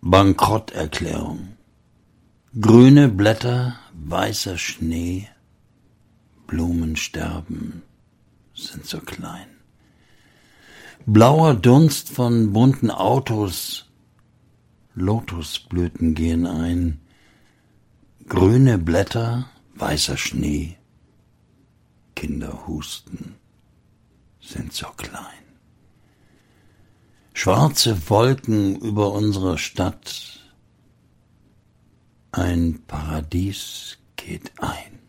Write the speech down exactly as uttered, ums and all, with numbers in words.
Bankrotterklärung. Grüne Blätter, weißer Schnee, Blumen sterben, sind so klein. Blauer Dunst von bunten Autos, Lotusblüten gehen ein. Grüne Blätter, weißer Schnee, Kinder husten, sind so klein. Schwarze Wolken über unserer Stadt, ein Paradies geht ein.